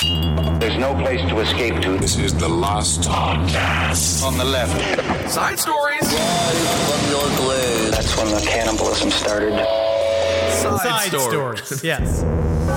There's no place to escape to. This is the Lost Podcast. On the left. Side stories. That's when the cannibalism started. Side stories. Yes.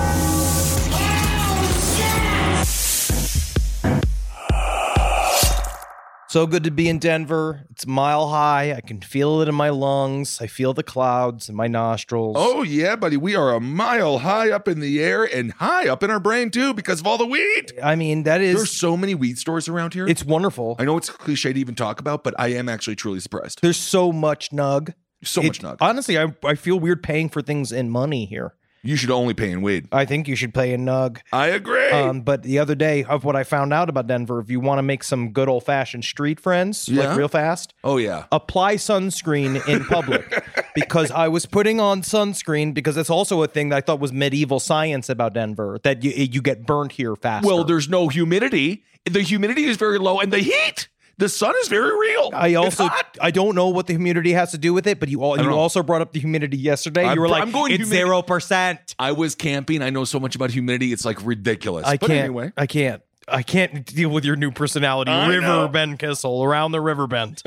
So good to be in Denver. It's mile high. I can feel it in my lungs. I feel the clouds in my nostrils. Oh, yeah, buddy. We are a mile high up in the air and high up in our brain, too, because of all the weed. I mean, that is... There's so many weed stores around here. It's wonderful. I know it's cliche to even talk about, but I am actually truly surprised. There's so much nug. Much nug. Honestly, I feel weird paying for things in money here. You should only pay in weed. I think you should pay in nug. I agree. But the other day, of what I found out about Denver, if you want to make some good old-fashioned street friends, Yeah? like real fast, Oh, yeah. apply sunscreen in public. Because I was putting on sunscreen, because that's also a thing that I thought was medieval science about Denver, that you get burnt here faster. Well, there's no humidity. The humidity is very low, and the heat. The sun is very real. It's hot. I don't know what the humidity has to do with it, but you also brought up the humidity yesterday. You were like, it's 0%. I was camping. I know so much about humidity. It's like ridiculous. Anyway. I can't deal with your new personality. Ben Kissel, around the river bend.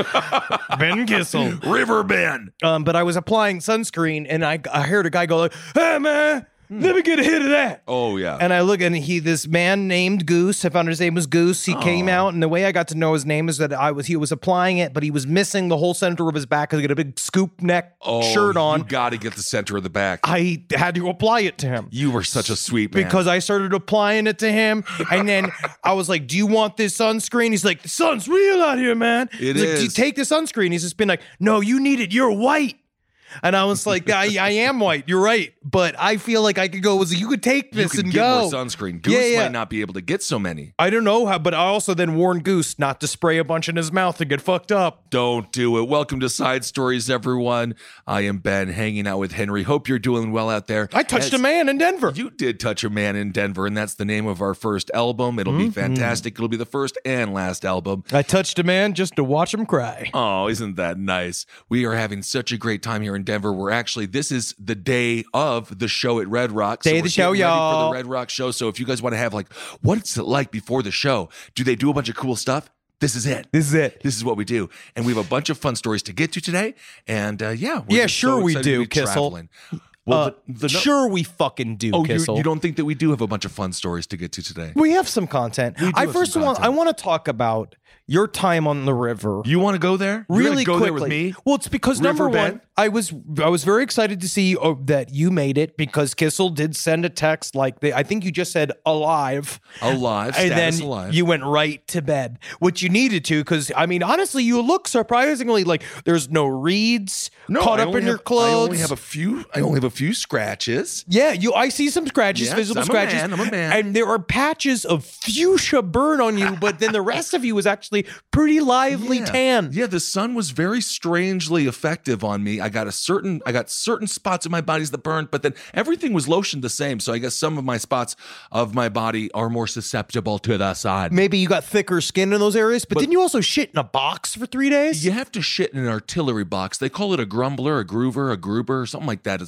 Ben Kissel. River Ben. But I was applying sunscreen, and I heard a guy go like, hey, man, let me get a hit of that. Oh, yeah. And I look, and this man named Goose, I found his name was Goose. He came out, and the way I got to know his name is that he was applying it, but he was missing the whole center of his back because he had a big scoop neck shirt on. You got to get the center of the back. I had to apply it to him. You were such a sweet man. Because I started applying it to him, and then I was like, do you want this sunscreen? He's like, the sun's real out here, man. It He's is. like, do you take the sunscreen? He's just been like, no, you need it. You're white. And I was like, I am white. You're right. But I feel like I could go, you could take this and get go. More sunscreen. Goose might not be able to get so many. I don't know how, but I also then warned Goose not to spray a bunch in his mouth and get fucked up. Don't do it. Welcome to Side Stories, everyone. I am Ben, hanging out with Henry. Hope you're doing well out there. I touched a man in Denver. You did touch a man in Denver, and that's the name of our first album. It'll be fantastic. It'll be the first and last album. I touched a man just to watch him cry. Oh, isn't that nice? We are having such a great time here in Denver. This is the day of the show at Red Rock. Day of the show, y'all. For the Red Rock show. So if you guys want to have what's it like before the show? Do they do a bunch of cool stuff? This is it. This is what we do. And we have a bunch of fun stories to get to today. And sure we do, Kissel. Traveling. Well, sure we fucking do, Kissel. You don't think that we do have a bunch of fun stories to get to today? We have some content. I want to talk about your time on the river. You want to go there? Really go quickly. there with me? Well, it's because River number Ben? one, I was very excited to see that you made it, because Kissel did send a text like I think you just said alive, and then alive. You went right to bed, which you needed to, because I mean honestly, you look surprisingly like there's no reeds caught up in your clothes. I only have a few scratches. Yeah, I see some scratches, Yes, visible I'm a scratches. man, I'm a man. And there are patches of fuchsia burn on you, but then the rest of you was actually pretty lively tan. Yeah, the sun was very strangely effective on me. I got certain spots of my bodies that burned, but then everything was lotioned the same. So I guess some of my spots of my body are more susceptible to the sun. Maybe you got thicker skin in those areas, but didn't you also shit in a box for 3 days? You have to shit in an artillery box. They call it a grumbler, a groover, a gruber, something like that.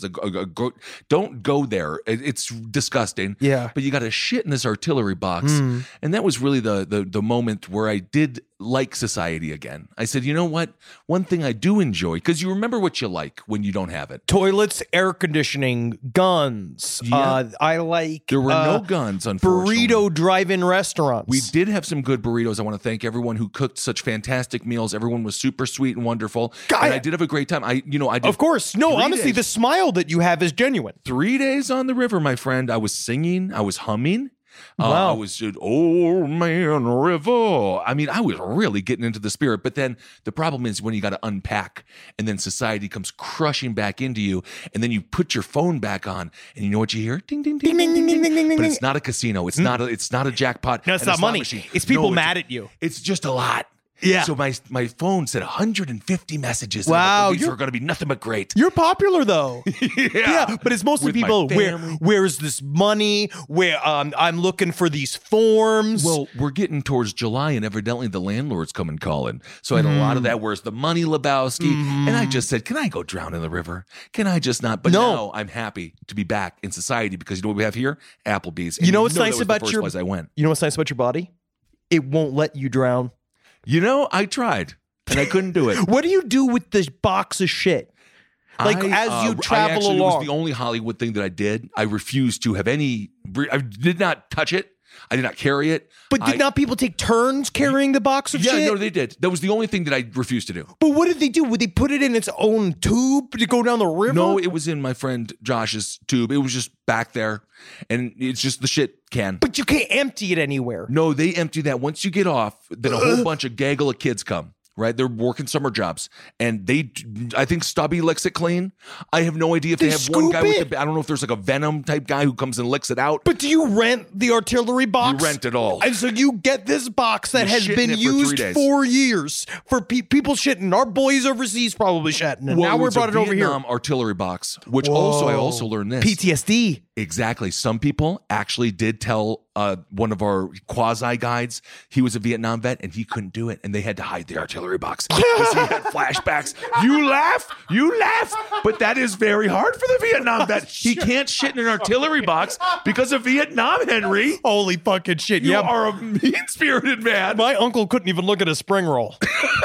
Don't go there. It's disgusting. Yeah. But you got to shit in this artillery box. And that was really the moment where I did like society again. I said, you know what? One thing I do enjoy, because you remember what you like when you don't have it. Toilets, air conditioning, guns. Yeah. I like... There were no guns, unfortunately. Burrito drive-in restaurants. We did have some good burritos. I want to thank everyone who cooked such fantastic meals. Everyone was super sweet and wonderful. And I did have a great time. I did. Of course. No, honestly, the smile that you have is genuine. 3 days on the river, my friend. I was singing. I was humming. Wow. I was Old Man River. I mean, I was really getting into the spirit. But then the problem is when you got to unpack, and then society comes crushing back into you, and then you put your phone back on, and you know what you hear? Ding, ding, ding, ding, ding, ding, ding, ding. But it's not a casino. It's not a jackpot. No, it's not money. Machine. It's people mad at you. It's just a lot. Yeah. So my phone said 150 messages. Wow, These are going to be nothing but great. You're popular though. Yeah, but it's mostly With my people. family. Where's this money? Where I'm looking for these forms. Well, we're getting towards July, and evidently the landlord's coming calling. So I had a lot of that. Where's the money, Lebowski? And I just said, can I go drown in the river? Can I just not? But No. now I'm happy to be back in society because you know what we have here? Applebee's. And You know what's that nice was the about first your- place I went. You know what's nice about your body? It won't let you drown. You know, I tried and I couldn't do it. What do you do with this box of shit? Like as you travel actually, along. It was the only Hollywood thing that I did. I refused to have any. I did not touch it. I did not carry it. But did not people take turns carrying the box of Yeah, shit? no, they did. That was the only thing that I refused to do. But what did they do? Would they put it in its own tube to go down the river? No, it was in my friend Josh's tube. It was just back there, and it's just the shit can. But you can't empty it anywhere. No, they empty that. Once you get off, then a whole bunch of gaggle of kids come. Right, they're working summer jobs, and I think Stubby licks it clean. I have no idea if they have one scoop guy it? with I don't know if there's like a Venom type guy who comes and licks it out. But do you rent the artillery box? You rent it all. And so you get this box that You're has shitting been it for 3 used days. for years for people shitting. Our boys overseas probably shitting. And now it we was brought a it over here. Vietnam artillery box, which also I also learned this. PTSD. Exactly. Some people actually did tell one of our quasi guides he was a Vietnam vet and he couldn't do it, and they had to hide the artillery box because he had flashbacks. You laugh, but that is very hard for the Vietnam vet. He can't shit in an artillery box because of Vietnam, Henry. Holy fucking shit. You Yeah. are a mean-spirited man. My uncle couldn't even look at a spring roll.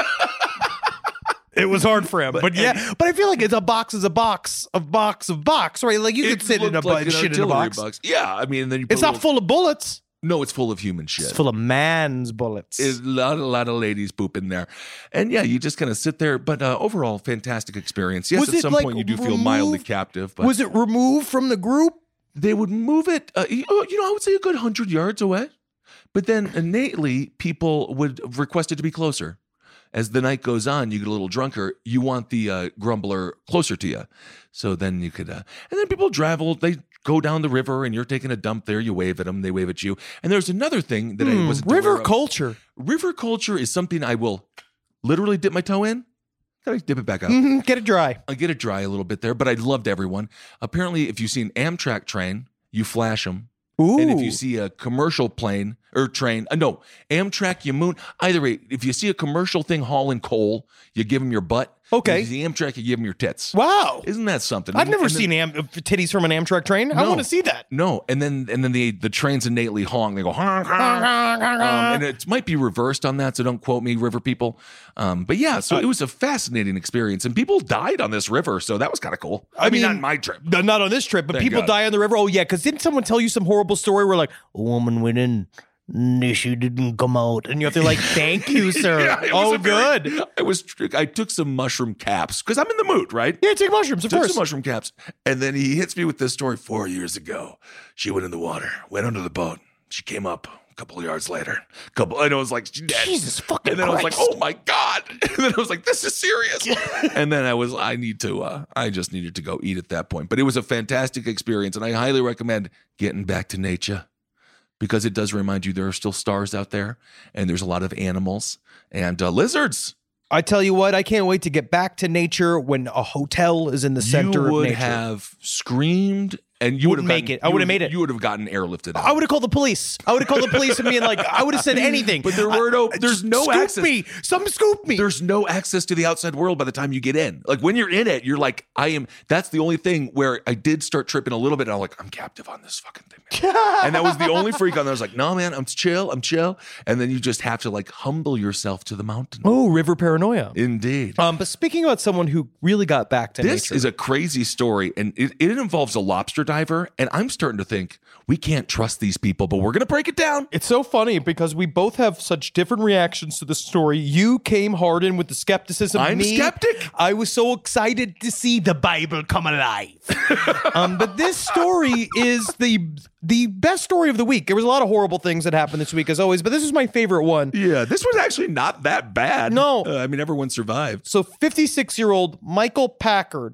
It was hard for him. But yeah, but I feel like a box is a box of box, right? Like you could It sit in a looked like an shit in a artillery box. Yeah, I mean, and then you put It's a not little- full of bullets. No, it's full of human shit. It's full of man's bullets. Is a lot of ladies poop in there, and yeah, you just kind of sit there. But overall, fantastic experience. Yes, Was at it, some like, point you do feel mildly removed? captive, but Was it removed from the group? they would move it. You know, I would say a good 100 yards away, but then innately people would request it to be closer. As the night goes on, you get a little drunker. You want the grumbler closer to you, so then you could. And then people travel. They go down the river, and you're taking a dump there. You wave at them. They wave at you. And there's another thing that I wasn't aware River of. culture. River culture is something I will literally dip my toe in. Gotta dip it back out. Mhm, get it dry. I get it dry a little bit there, but I loved everyone. Apparently, if you see an Amtrak train, you flash them. Ooh. And if you see a commercial plane or train, no, Amtrak, you moon. Either way, if you see a commercial thing hauling coal, you give them your butt. Okay. If you see Amtrak, you give them your tits. Wow. Isn't that something? I've never And then- seen titties from an Amtrak train. I No. want to see that. No, and then the trains innately honk. They go honk, honk, and it might be reversed on that, so don't quote me, river people. But yeah, so it was a fascinating experience, and people died on this river, so that was kind of cool. I mean, not on my trip. Not on this trip, but Thank people God. die on the river. Oh yeah, because didn't someone tell you some horrible story where like a woman went in, she didn't come out, and you have to like, thank you, sir. Yeah, it was Oh, a very- good. I took some mushroom caps because I'm in the mood, right? Yeah, take mushrooms, of Took course. some mushroom caps, and then he hits me with this story. 4 years ago, she went in the water, went under the boat. She came up a couple of yards later. And I was like, she's dead. Jesus fucking And then I was like, Christ. oh my God. And then I was like, this is serious. And then I just needed to go eat at that point. But it was a fantastic experience, and I highly recommend getting back to nature because it does remind you there are still stars out there, and there's a lot of animals and lizards. I tell you what, I can't wait to get back to nature when a hotel is in the center You of would nature. have screamed, and you would have Wouldn't make gotten- it. I would have made it. You would have gotten airlifted out. I would have called the police. I would have called the police and been like, I would have said anything. But there were no- there's no scoop access. me. Some scoop me. There's no access to the outside world by the time you get in. Like when you're in it, you're like, that's the only thing where I did start tripping a little bit. And I'm like, I'm captive on this fucking thing, man. And that was the only freak on there. I was like, no, man, I'm chill. And then you just have to like humble yourself to the mountain. Oh, river paranoia. Indeed. But speaking about someone who really got back to This nature. is a crazy story, and it involves a lobster diver. And I'm starting to think we can't trust these people, but we're going to break it down. It's so funny because we both have such different reactions to the story. You came hard in with the skepticism. I'm Me, skeptic. I was so excited to see the Bible come alive. But this story is the best story of the week. There was a lot of horrible things that happened this week, as always, but this is my favorite one. Yeah, this was actually not that bad. No. I mean, everyone survived. So 56-year-old Michael Packard,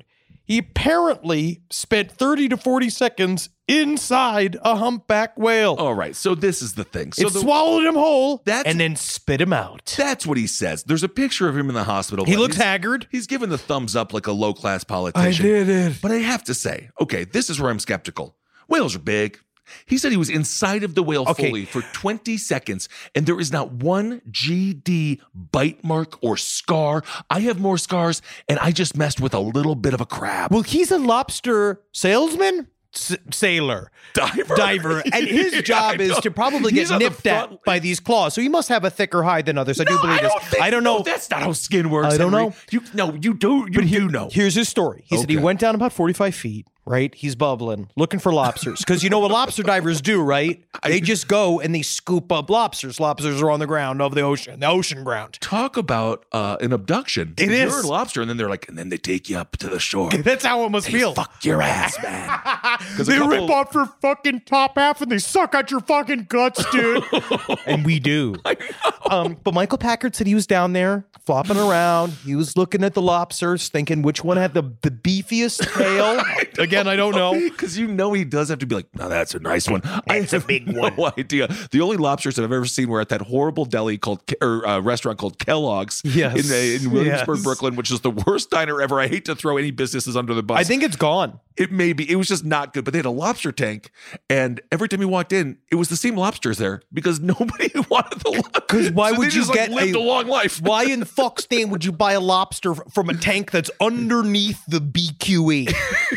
he apparently spent 30 to 40 seconds inside a humpback whale. All right, so this is the thing. So It swallowed him whole That's- and then spit him out. That's what he says. There's a picture of him in the hospital. He but looks he's- haggard. He's given the thumbs up like a low-class politician. it. But I have to say, okay, this is where I'm skeptical. Whales are big. He said he was inside of the whale Okay. fully for 20 seconds, and there is not one GD bite mark or scar. I have more scars, and I just messed with a little bit of a crab. Well, he's a lobster salesman? Sailor. Diver. And his job is to probably He's get on the nipped front- at by these claws. So he must have a thicker hide than others. I do believe this. I don't know. No, that's not how skin works. I don't Henry. know. You do know. Here's his story. He said he Okay. went down about 45 feet, right? He's bubbling, looking for lobsters. Because you know what lobster divers do, right? They just go and they scoop up lobsters. Lobsters are on the ground of the ocean ground. Talk about an abduction. It is. You're a lobster, and then they're like, and then they take you up to the shore. That's how it must feel. Fuck your ass, man. 'Cause a They couple- rip off your fucking top half and they suck out your fucking guts, dude. And we do. But Michael Packard said he was down there flopping around. He was looking at the lobsters, thinking which one had the beefiest tail. Again, I don't know. Because you know he does have to be like, no, that's a nice one. It's a big one. No idea. The only lobsters that I've ever seen were at that horrible deli called restaurant called Kellogg's Yes. in Williamsburg, Yes. Brooklyn, which is the worst diner ever. I hate to throw any businesses under the bus. I think it's gone. It may be. It was just not good. But they had a lobster tank, and every time you walked in, it was the same lobsters there because nobody wanted the lobster. Because why So would they you just, get lived a long life? Why in fuck's name would you buy a lobster from a tank that's underneath the BQE?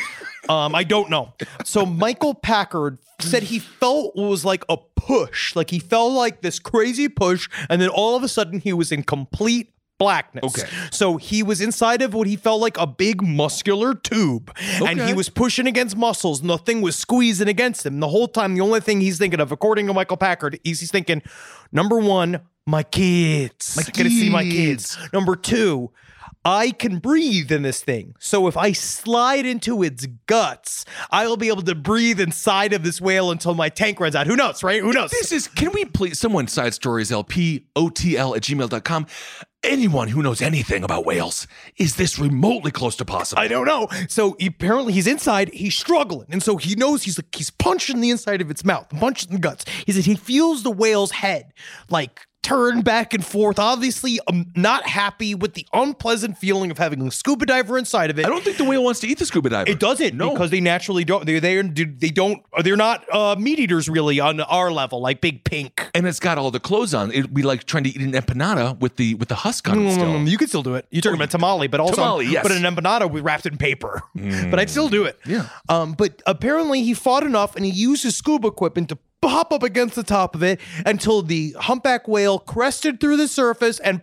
I don't know. So Michael Packard said he felt it was like a push, like he felt like this crazy push, and then all of a sudden he was in complete blackness. Okay. So he was inside of what he felt like a big muscular tube, and he Okay. was pushing against muscles, and the thing was squeezing against him. The whole time, the only thing he's thinking of, according to Michael Packard, is he's thinking, number one, my kids. I gotta see my kids. Number two, I can breathe in this thing. So if I slide into its guts, I will be able to breathe inside of this whale until my tank runs out. Who knows, right? Who knows? This is, can we please, someone side stories lpotl@gmail.com. Anyone who knows anything about whales, is this remotely close to possible? I don't know. So apparently he's inside, he's struggling. And so he knows he's punching the inside of its mouth, punching the guts. He said he feels the whale's head like turn back and forth. Obviously, not happy with the unpleasant feeling of having a scuba diver inside of it. I don't think the whale wants to eat the scuba diver. It doesn't, No. because they naturally don't. They're not meat eaters really on our level, like Big Pink. And it's got all the clothes on. It'd be like trying to eat an empanada with the husk on it still. You could still do it. You're talking about tamale, but also Tamale, yes. but an empanada we wrapped in paper. But I'd still do it. Yeah. But apparently he fought enough and he used his scuba equipment to pop up against the top of it until the humpback whale crested through the surface and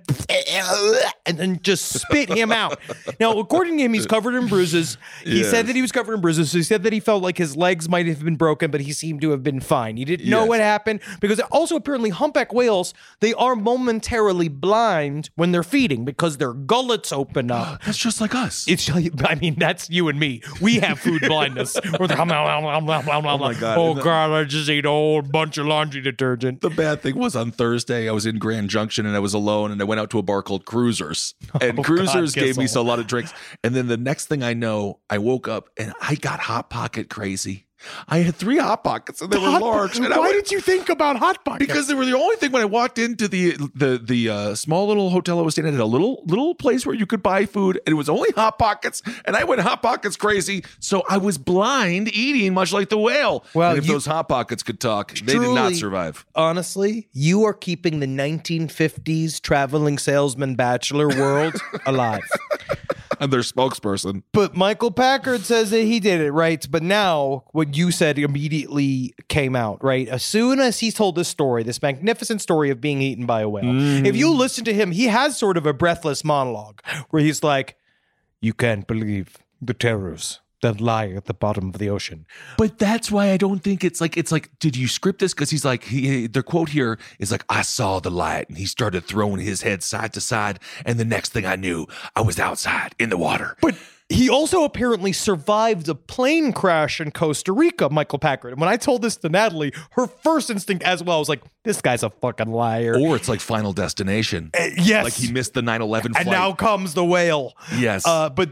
then just spit him out. Now, according to him, he's covered in bruises. He Yes. said that he was covered in bruises. So he said that he felt like his legs might have been broken, but he seemed to have been fine. He didn't know Yes. what happened because also apparently humpback whales, they are momentarily blind when they're feeding because their gullets open up. That's just like us. I mean, that's you and me. We have food blindness. We're like, oh my God. Oh And the- God, I just ate a whole bunch of laundry detergent. The bad thing was on Thursday, I was in Grand Junction and I was alone and I went out to a bar called Cruisers. And Cruisers God, gave me Kissel. a lot of drinks. And then the next thing I know, I woke up and I got Hot Pocket crazy. I had 3 Hot Pockets and they were large. And Why did you think about Hot Pockets? Because they were the only thing when I walked into the small little hotel I was staying at, had a little place where you could buy food, and it was only Hot Pockets, and I went Hot Pockets crazy. So I was blind eating, much like the whale. Well, and if those Hot Pockets could talk, they did not Truly, survive. Honestly, you are keeping the 1950s traveling salesman bachelor world alive. I'm their spokesperson. But Michael Packard says that he did it, right? But now what you said immediately came out, right? As soon as he told this story, this magnificent story of being eaten by a whale, if you listen to him, he has sort of a breathless monologue where he's like, you can't believe the terrors that lie at the bottom of the ocean. But that's why I don't think it's like, did you script this? Because he's like, their quote here is like, I saw the light, and he started throwing his head side to side, and the next thing I knew, I was outside in the water. But He also apparently survived a plane crash in Costa Rica, Michael Packard. And when I told this to Natalie, her first instinct as well was like, this guy's a fucking liar. Or it's like Final Destination. Yes. Like he missed the 9/11 flight. And now comes the whale. Yes. But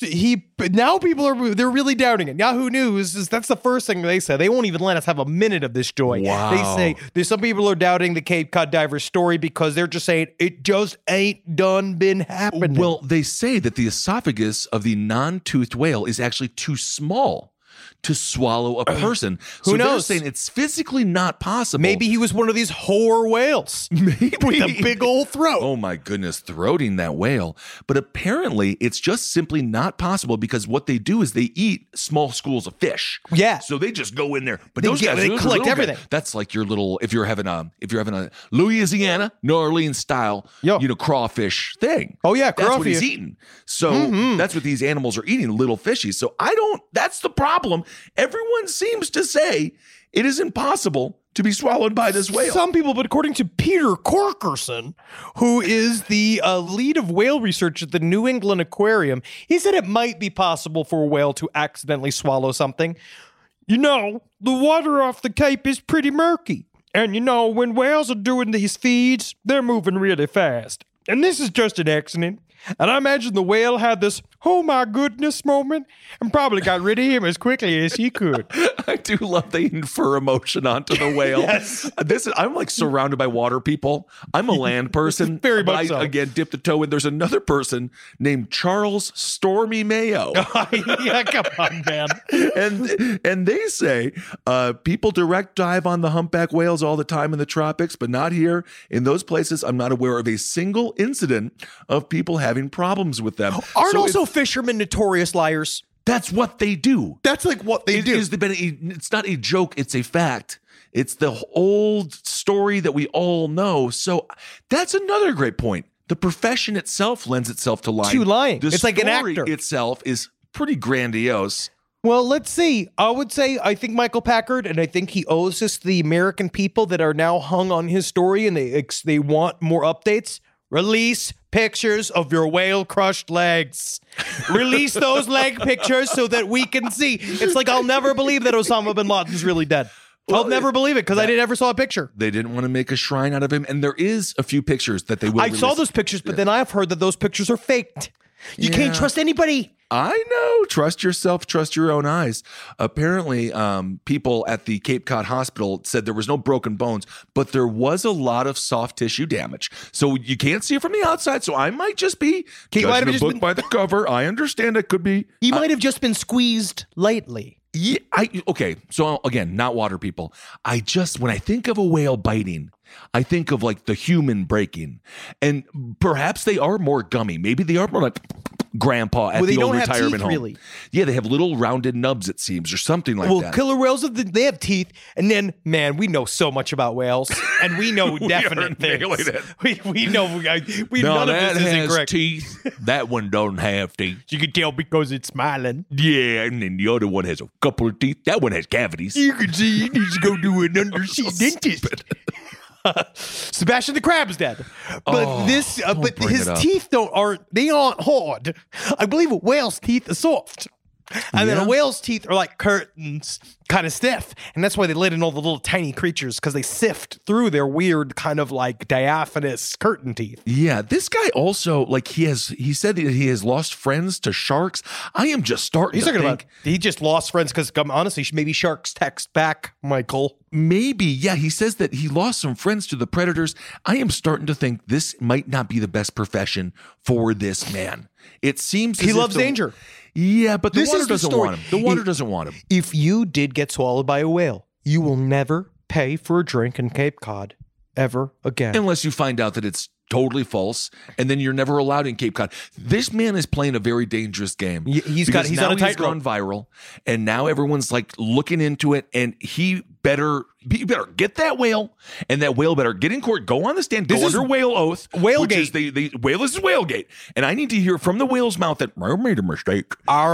now people they're really doubting it. Yahoo News that's the first thing they say. They won't even let us have a minute of this joy. Wow. They say there's some people are doubting the Cape Cod diver story because they're just saying it just ain't been happening. Well, they say that the esophagus of the non-toothed whale is actually too small to swallow a person. Who knows? They're saying it's physically not possible. Maybe he was one of these whore whales with a big old throat. Oh my goodness, throating that whale. But apparently it's just simply not possible because what they do is they eat small schools of fish. Yeah. So they just go in there. But They those guys collect are little everything. guys. That's like your little, if you're having a Louisiana, New Orleans style, Yo. crawfish thing. Oh, yeah, That's what crawfish. he's eating. So that's what these animals are eating, little fishies. So that's the problem. Everyone seems to say it is impossible to be swallowed by this whale. Some people, but according to Peter Corkerson, who is the lead of whale research at the New England Aquarium, he said it might be possible for a whale to accidentally swallow something. You know, the water off the Cape is pretty murky. And you know, when whales are doing these feeds, they're moving really fast. And this is just an accident. And I imagine the whale had this, oh my goodness moment, and probably got rid of him as quickly as he could. I do love they infer emotion onto the whale. Yes. I'm like surrounded by water people. I'm a land person. Very but much so. Again, dip the toe in. There's another person named Charles Stormy Mayo. Yeah, come on, man. and they say people direct dive on the humpback whales all the time in the tropics, but not here. In those places, I'm not aware of a single incident of people having problems with them. Aren't So also fishermen notorious liars? that's what they do. That's like what they do. It's not a joke. It's a fact. It's the old story that we all know. So that's another great point. The profession itself lends itself to lying. To lying. The It's like an story actor. itself is pretty grandiose. Well, let's see. I think Michael Packard, and I think he owes this to the American people that are now hung on his story and they want more updates. Release pictures of your whale-crushed legs. Release those leg pictures so that we can see. It's like I'll never believe that Osama bin Laden's really dead. I'll never believe it because I never saw a picture. They didn't want to make a shrine out of him, and there is a few pictures that they will I saw release. those pictures, but then I've heard that those pictures are faked. You can't trust anybody. I know. Trust yourself. Trust your own eyes. Apparently, people at the Cape Cod Hospital said there was no broken bones, but there was a lot of soft tissue damage. So you can't see it from the outside. So I might just be judging a book by the cover. I understand it could be. He might have just been squeezed lightly. Yeah, okay. So again, not water people. When I think of a whale biting, I think of like the human breaking, and perhaps they are more gummy. Maybe they are more like grandpa at the old retirement home. Really. Yeah, they have little rounded nubs, it seems, or something like that. Killer whales, they have teeth. And then, man, we know so much about whales. And we know definite things. nailing it. We know, No, none of that this is has incorrect. teeth. That one don't have teeth. You can tell because it's smiling. Yeah, and then the other one has a couple of teeth. That one has cavities. You can see you need to go to an undersea dentist. Sebastian the Crab's dead, but but bring his it up. teeth aren't hard. I believe a whale's teeth are soft, and then Yeah. a whale's teeth are like curtains, kind of stiff, and that's why they let in all the little tiny creatures because they sift through their weird kind of like diaphanous curtain teeth. Yeah, this guy also he said that he has lost friends to sharks. I am just starting He's to talking think about he just lost friends because honestly, maybe sharks text back, Michael. maybe, yeah, he says that he lost some friends to the predators. I am starting to think this might not be the best profession for this man. It seems He as if loves danger. Yeah, but the This water is the doesn't story. want him. The water doesn't want him. If you did get swallowed by a whale, you will never pay for a drink in Cape Cod ever again. Unless you find out that it's totally false, and then you're never allowed in Cape Cod. This man is playing a very dangerous game. He's Because on now a he's tightrope. gone viral, and now everyone's like looking into it, and he better get that whale, and that whale better get in court, go on the stand, This go is under whale oath, Whale which Gate. is the whale is Whalegate, and I need to hear from the whale's mouth that I made a mistake.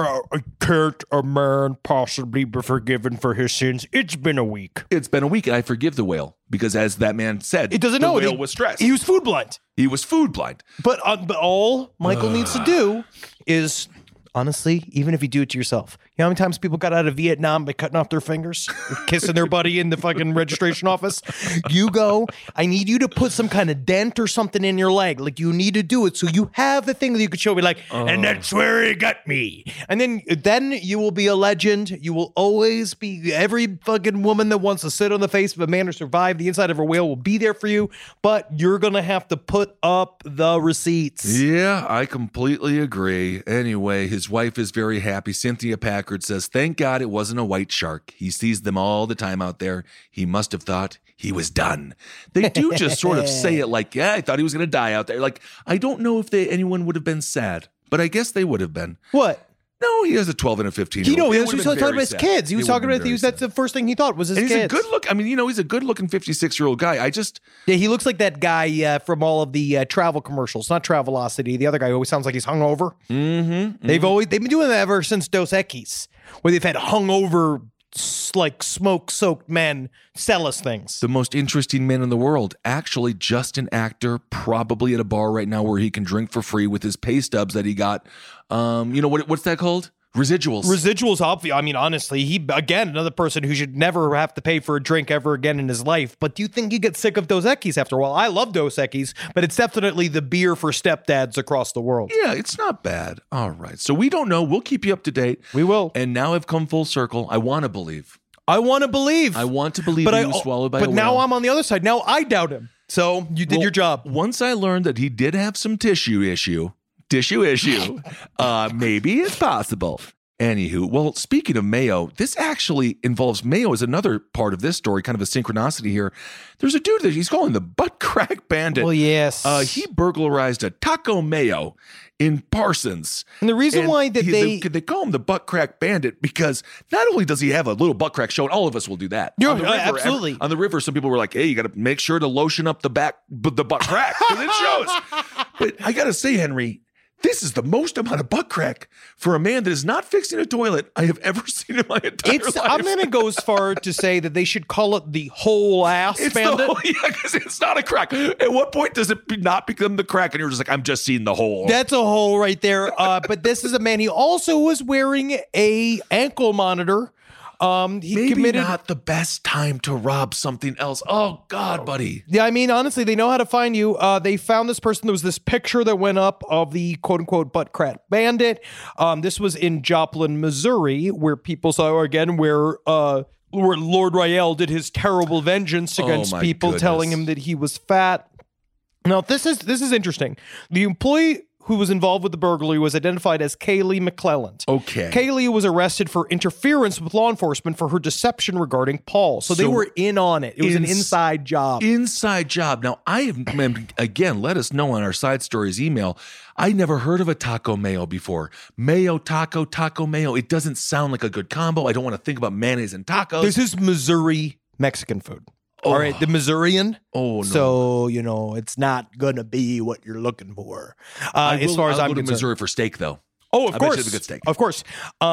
Can't a man possibly be forgiven for his sins? It's been a week. It's been a week, and I forgive the whale because, as that man said, It doesn't the know. whale was stressed. He was food blind. He was food blind. But all Michael needs to do is honestly, even if you do it to yourself, you know how many times people got out of Vietnam by cutting off their fingers, kissing their buddy in the fucking registration office? You go, I need you to put some kind of dent or something in your leg. Like, you need to do it so you have the thing that you could show me, like, and that's where he got me. And then you will be a legend. You will always be, every fucking woman that wants to sit on the face of a man or survive the inside of a whale will be there for you, but you're going to have to put up the receipts. Yeah, I completely agree. Anyway, his wife is very happy. Cynthia Packard says, thank God it wasn't a white shark. He sees them all the time out there. He must have thought he was done. They do just sort of say it like, yeah, I thought he was going to die out there. Like, I don't know if anyone would have been sad, but I guess they would have been. What? No, he has a 12 and a 15. He was talking about his kids. He was talking about that's the first thing he thought was his kids. He's a good look. I mean, he's a good looking 56-year-old guy. Yeah, he looks like that guy from all of the travel commercials. Not Travelocity. The other guy always sounds like he's hungover. Mm-hmm. They've been doing that ever since Dos Equis, where they've had hungover, like smoke-soaked men sell us things. The most interesting man in the world, actually just an actor, probably at a bar right now where he can drink for free with his pay stubs that he got. What's that called? Residuals, obviously. I mean, honestly, he, again, another person who should never have to pay for a drink ever again in his life. But do you think he gets sick of Dos Equis after a while? I love Dos Equis, but it's definitely the beer for stepdads across the world. Yeah, it's not bad. All right. So we don't know. We'll keep you up to date. We will. And now I've come full circle. I want to believe. I want to believe he was swallowed by a whale. But now I'm on the other side. Now I doubt him. So you did your job. Once I learned that he did have some tissue issue, maybe it's possible. Anywho, well, speaking of Mayo, this actually involves Mayo as another part of this story, kind of a synchronicity here. There's a dude that he's calling the Butt Crack Bandit. Well, yes. He burglarized a Taco Mayo in Parsons. And the reason why that they call him the Butt Crack Bandit because not only does he have a little butt crack show, and all of us will do that. Absolutely. On the river, some people were like, hey, you got to make sure to lotion up the butt crack because it shows. But I got to say, Henry, this is the most amount of butt crack for a man that is not fixing a toilet I have ever seen in my entire life. I'm going to go as far to say that they should call it the whole ass bandit. Because it's not a crack. At what point does it not become the crack? And you're just like, I'm just seeing the hole. That's a hole right there. But this is a man. He also was wearing a ankle monitor. Maybe not the best time to rob something else. Oh, God, buddy. Yeah, I mean, honestly, they know how to find you. They found this person. There was this picture that went up of the quote-unquote butt crack bandit. This was in Joplin, Missouri, where people saw, again, where Lord Rael did his terrible vengeance against people, telling him that he was fat. Now, this is interesting. The employee who was involved with the burglary was identified as Kaylee McClelland. Okay. Kaylee was arrested for interference with law enforcement for her deception regarding Paul. So they were in on it. It was an inside job. Inside job. Now, again, let us know on our Side Stories email. I never heard of a taco mayo before. Mayo, taco mayo. It doesn't sound like a good combo. I don't want to think about mayonnaise and tacos. This is Missouri Mexican food. All right, the Missourian. Oh, no. So, it's not going to be what you're looking for. I'll go to Missouri for steak, though. Oh, of course. I bet you have a good steak. Of course.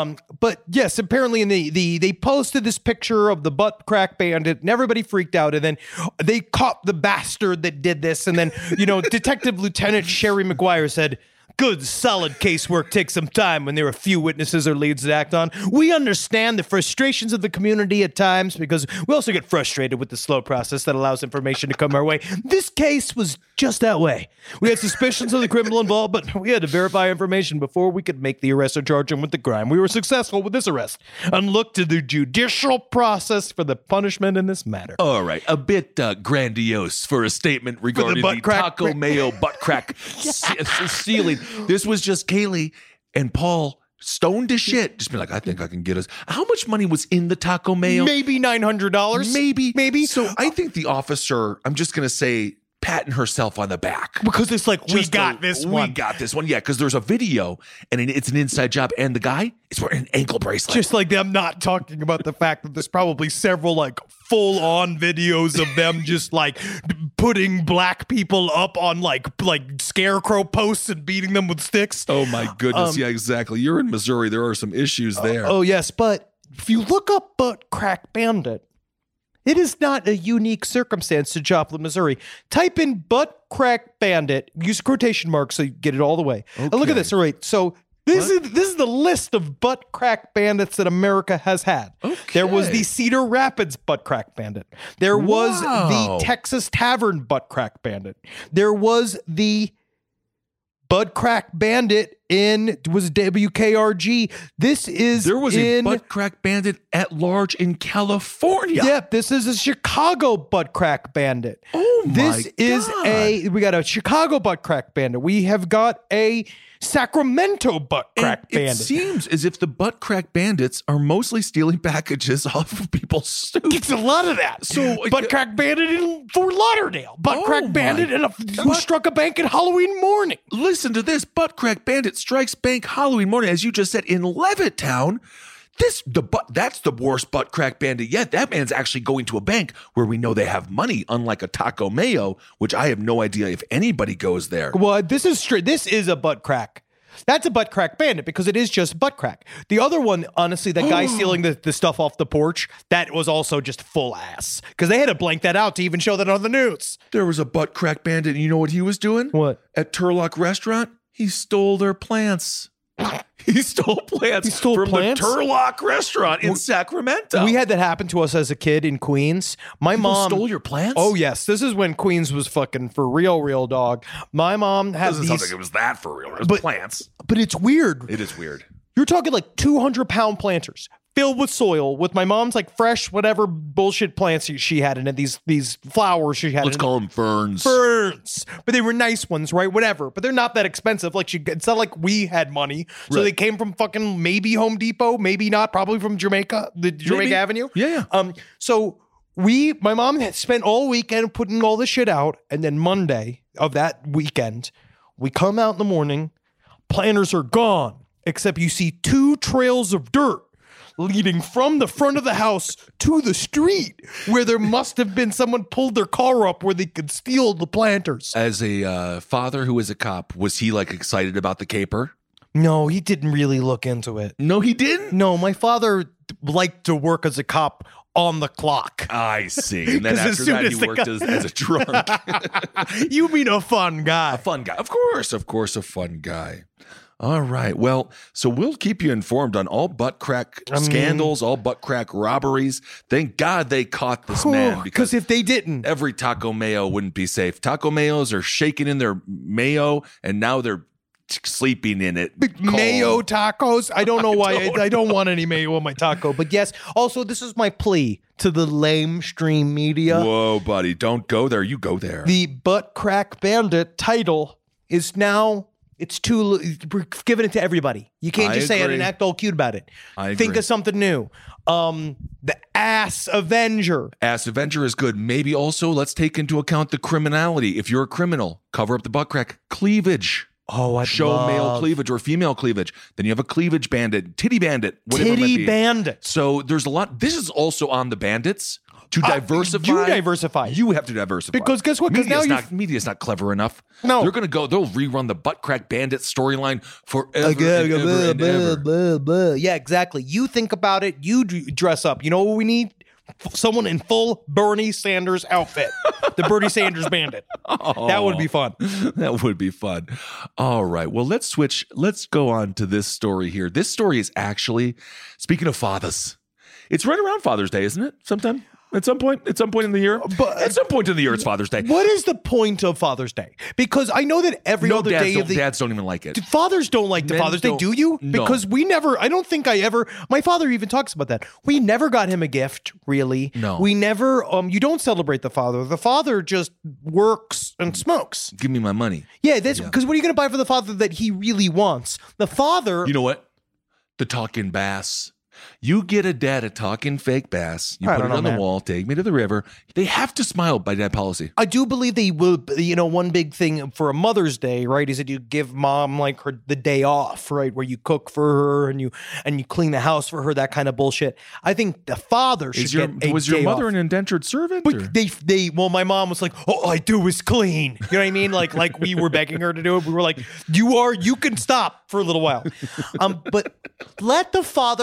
But yes, apparently they posted this picture of the butt crack bandit and everybody freaked out. And then they caught the bastard that did this. And then, Detective Lieutenant Sherry McGuire said, good, solid casework takes some time when there are few witnesses or leads to act on. We understand the frustrations of the community at times because we also get frustrated with the slow process that allows information to come our way. This case was just that way. We had suspicions of the criminal involved, but we had to verify information before we could make the arrest or charge him with the crime. We were successful with this arrest and look to the judicial process for the punishment in this matter. All right. A bit grandiose for a statement regarding the taco mayo butt crack stealing. This was just Kaylee and Paul stoned to shit. Just be like, I think I can get us. How much money was in the taco mayo? Maybe $900. Maybe. So I think the officer, I'm just going to say, patting herself on the back. Because it's like, we got this one. Yeah, because there's a video and it's an inside job and the guy is wearing an ankle bracelet. Just like them not talking about the fact that there's probably several like full-on videos of them just like putting black people up on like scarecrow posts and beating them with sticks. Oh my goodness. Yeah, exactly. You're in Missouri. There are some issues there. Oh yes, but if you look up butt crack bandit, it is not a unique circumstance to Joplin, Missouri. Type in butt crack bandit, use quotation marks so you get it all the way. Okay. And look at this. All right. So This is the list of butt crack bandits that America has had. Okay. There was the Cedar Rapids butt crack bandit. There was Wow. the Texas Tavern butt crack bandit. There was the butt crack bandit was WKRG. There was a butt crack bandit at large in California. Yep, this is a Chicago butt crack bandit. Oh my This is God. we got a Chicago butt crack bandit. We have got a Sacramento butt crack And bandit. It seems as if the butt crack bandits are mostly stealing packages off of people's stoops. It's a lot of that. So, butt crack bandit in Fort Lauderdale. Butt Oh crack bandit my who struck a bank at Halloween morning. Listen to this. Butt crack bandit strikes bank Halloween morning, as you just said, in Levittown. That's the worst butt crack bandit yet. That man's actually going to a bank where we know they have money, unlike a Taco Mayo, which I have no idea if anybody goes there. Well, this is a butt crack. That's a butt crack bandit because it is just butt crack. The other one, honestly, that guy stealing the stuff off the porch, that was also just full ass because they had to blank that out to even show that on the news. There was a butt crack bandit, and you know what he was doing? What? At Turlock Restaurant, he stole their plants. He stole plants from plants? the Turlock Restaurant in Sacramento. We had that happen to us as a kid in Queens. My People mom stole your plants? Oh yes, this is when Queens was fucking for real, dog. My mom had Doesn't sound these, like it was that for real. It was But- plants. but it's weird. It is weird. You're talking like 200-pound planters filled with soil with my mom's like fresh whatever bullshit plants she had in it. These flowers she had. Let's in call them ferns. ferns, but they were nice ones, right? Whatever, but they're not that expensive. Like it's not like we had money, so Right. they came from fucking maybe Home Depot, maybe not, probably from Jamaica, the Jamaica Maybe. Avenue. Yeah. So my mom had spent all weekend putting all this shit out, and then Monday of that weekend, we come out in the morning, planters are gone, except you see 2 trails of dirt leading from the front of the house to the street where there must have been someone pulled their car up where they could steal the planters. As a father who is a cop, was he like excited about the caper? No, he didn't really look into it. No, he didn't. No, my father liked to work as a cop on the clock. I see. And then 'Cause as after soon that, as he the worked guy- as a drunk. You mean a fun guy. Fun guy. Of course, a fun guy. All right. Well, so we'll keep you informed on all butt crack scandals, all butt crack robberies. Thank God they caught this man, Because if they didn't, every Taco Mayo wouldn't be safe. Taco Mayos are shaking in their mayo, and now they're sleeping in it. mayo tacos. I don't know why. don't I don't want any mayo on my taco. But yes, also this is my plea to the lamestream media. Whoa, buddy. Don't go there. You go there. The butt crack bandit title is now. It's too. We're giving it to everybody. You can't I just say it agree. and act all cute about it. I Think agree. of something new. The Ass Avenger. Ass Avenger is good. Maybe also let's take into account the criminality. If you're a criminal, cover up the butt crack. Cleavage. Oh, I Show male cleavage or female cleavage. Then you have a cleavage bandit, titty bandit, whatever it might Titty be. bandit. So there's a lot. This is also on the bandits to diversify. You diversify. You have to diversify. Because guess what? 'Cause now media's not clever enough. No. They're going to go. They'll rerun the butt crack bandit storyline forever and ever. Yeah, exactly. You think about it. You dress up. You know what we need? Someone in full Bernie Sanders outfit. The Bernie Sanders bandit. That would be fun. That would be fun. All right. Well, let's switch. Let's go on to this story here. This story is actually, speaking of fathers, it's right around Father's Day, isn't it? Sometime? At some point in the year? But- at some point in the year, it's Father's Day. What is the point of Father's Day? Because I know that every No, other dads day don't, of the dads don't even like it. fathers don't like the Men Father's Day, don't- do you? No. Because I don't think I ever, my father even talks about that. We never got him a gift, really. No. We never, you don't celebrate the father. The father just works and smokes. Give me my money. Yeah, that's because what are you going to buy for the father that he really wants? The father, You know what? The talking bass. You get a dad a talking fake bass. You I put don't it on know, the man. wall. Take me to the river. They have to smile by dad policy. I do believe they will, one big thing for a Mother's Day, right, is that you give mom like the day off, right, where you cook for her and you clean the house for her, that kind of bullshit. I think the father should get a Was your day mother off. an indentured servant? or? But well, my mom was like, all I do is clean. You know what I mean? Like we were begging her to do it. We were like, you can stop for a little while. But let the father have a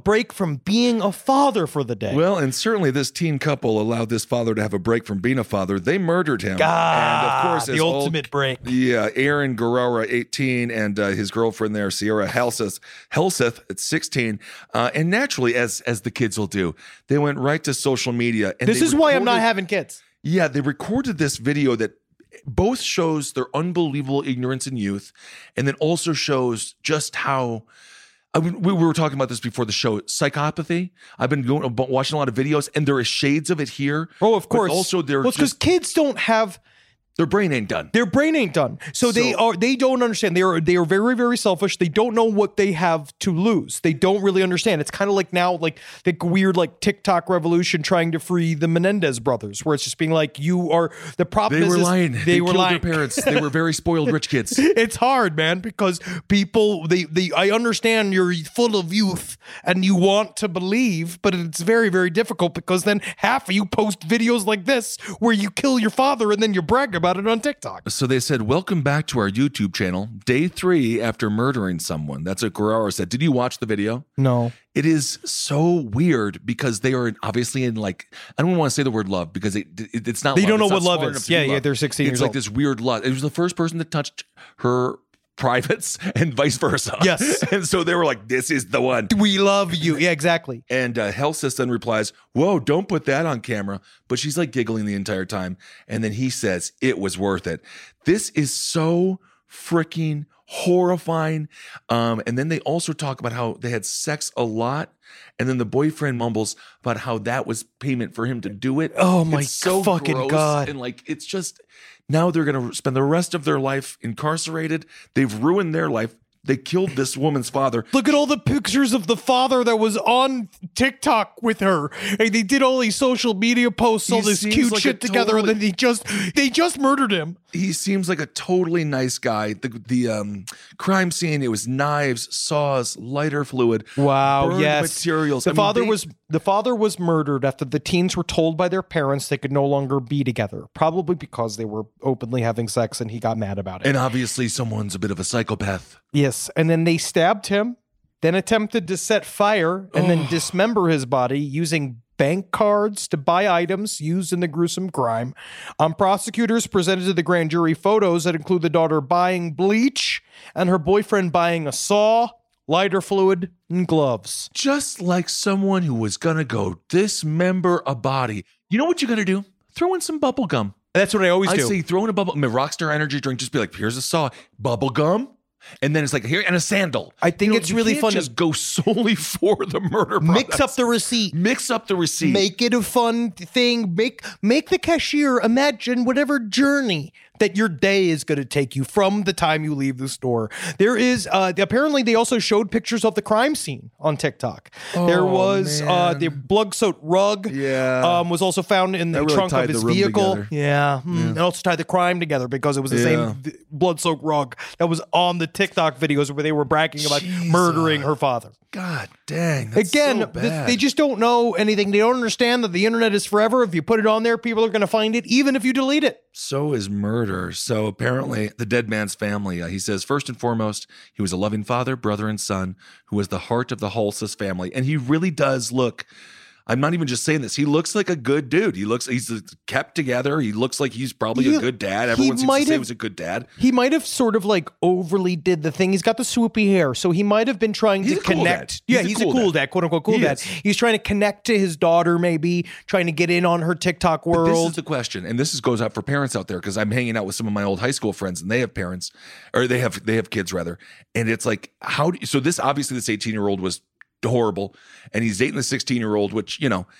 break from being a father for the day. Well, and certainly this teen couple allowed this father to have a break from being a father. They murdered him. God, and of course, the ultimate break. Yeah, Aaron Guerrera, 18, and his girlfriend there, Sierra Helseth at 16. And naturally, as the kids will do, they went right to social media. And This is why I'm not having kids. Yeah, they recorded this video that both shows their unbelievable ignorance and youth, and then also shows just how. I mean, we were talking about this before the show. Psychopathy. I've been watching a lot of videos, and there is shades of it here. Oh, of course. Also, because kids don't have. Their brain ain't done. Their brain ain't done. So they don't understand. They are very, very selfish. They don't know what they have to lose. They don't really understand. It's kind of like now, like the weird like TikTok revolution trying to free the Menendez brothers, where it's just being like, you are the problem. They were lying. They were killed lying. Their parents. They were very spoiled rich kids. It's hard, man, because people I understand you're full of youth and you want to believe, but it's very, very difficult because then half of you post videos like this where you kill your father and then you brag about it on TikTok. So they said, welcome back to our YouTube channel, day 3 after murdering someone. That's what Guerrero said. Did you watch the video? No. It is so weird because they are obviously in like, I don't want to say the word love because it's not They love. don't know It's what not love smart is. enough to be Yeah, love. they're 16 years It's like old. this weird love. It was the first person that touched her privates and vice versa. Yes. And so they were like, this is the one. We love you. Yeah, exactly. And Helseth then replies, whoa, don't put that on camera. But she's like giggling the entire time. And then he says, it was worth it. This is so freaking horrifying. And then they also talk about how they had sex a lot. And then the boyfriend mumbles about how that was payment for him to do it. Oh my It's so fucking gross. God. And like, it's just, now they're going to spend the rest of their life incarcerated. They've ruined their life. They killed this woman's father. Look at all the pictures of the father that was on TikTok with her. And they did all these social media posts, all He this seems cute like shit a together, and totally- then they just murdered him. He seems like a totally nice guy. The crime scene, it was knives, saws, lighter fluid. Wow, burned yes. materials. The I mean, father was murdered after the teens were told by their parents they could no longer be together, probably because they were openly having sex and he got mad about it. And obviously someone's a bit of a psychopath. Yes, and then they stabbed him, then attempted to set fire and then dismember his body using bank cards to buy items used in the gruesome crime. Prosecutors presented to the grand jury photos that include the daughter buying bleach and her boyfriend buying a saw, lighter fluid, and gloves. Just like someone who was going to go dismember a body. You know what you're going to do? Throw in some bubble gum. That's what I always I do. say throw in a bubble, Rockstar energy drink. Just be like, here's a saw, bubble gum. And then it's like here and a sandal. I think it's you really can't fun to- just go solely for the murder. Mix products. up the receipt. Mix up the receipt. Make it a fun thing. Make the cashier imagine whatever journey that your day is going to take you from the time you leave the store. There is apparently they also showed pictures of the crime scene on TikTok. There was man. the blood-soaked rug. Yeah. Was also found in the That really trunk tied of his the room vehicle. together. Yeah, and also tied the crime together because it was the Yeah. same blood-soaked rug that was on the TikTok videos where they were bragging about Jesus. murdering her father. God dang. That's Again, so bad. they just don't know anything. They don't understand that the internet is forever. If you put it on there, people are going to find it, even if you delete it. So is murder. So apparently, the dead man's family, he says, first and foremost, he was a loving father, brother, and son who was the heart of the Holsis family. And he really does look, I'm not even just saying this, he looks like a good dude. He's kept together. He looks like he's probably a good dad. Everyone seems to say he was a good dad. He might have sort of like overly did the thing. He's got the swoopy hair, so he might have been trying He's to a cool connect. dad. Yeah, He's a he's cool a cool dad. dad, quote unquote cool He dad. is. He's trying to connect to his daughter, maybe trying to get in on her TikTok This is world. the question, and this goes out for parents out there because I'm hanging out with some of my old high school friends, and they have parents, or they have kids rather, and it's like so this 18-year-old was horrible, and he's dating the 16-year-old, which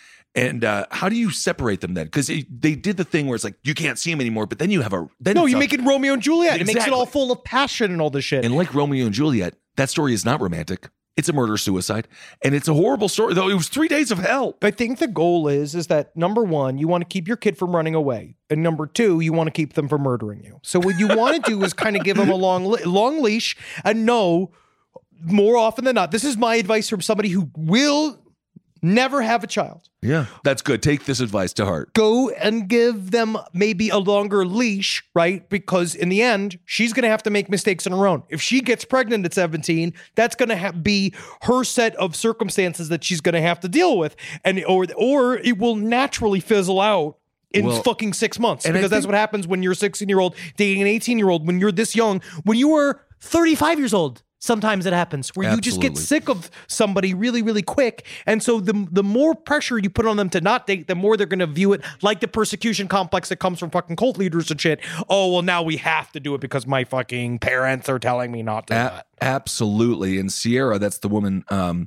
and how do you separate them then? Because they did the thing where it's like you can't see him anymore, but then you have No, you make it Romeo and Juliet. It makes it Exactly. all full of passion and all this shit. and like Romeo and Juliet, that story is not romantic. It's a murder suicide, and it's a horrible story. Though it was 3 days of hell. I think the goal is that number one, you want to keep your kid from running away, and number two, you want to keep them from murdering you. So what you want to do is kind of give them a long leash, and know more often than not. This is my advice from somebody who will never have a child. Yeah, that's good. Take this advice to heart. Go and give them maybe a longer leash, right? Because in the end, she's going to have to make mistakes on her own. If she gets pregnant at 17, that's going to be her set of circumstances that she's going to have to deal with, and or it will naturally fizzle out in fucking 6 months, because that's what happens when you're a 16-year-old dating an 18-year-old. When you're this young, when you were 35 years old. Sometimes it happens where you just get sick of somebody really, really quick. And so the more pressure you put on them to not date, the more they're going to view it like the persecution complex that comes from fucking cult leaders and shit. Oh, well, now we have to do it because my fucking parents are telling me not to do that. Absolutely. And Sierra, that's the woman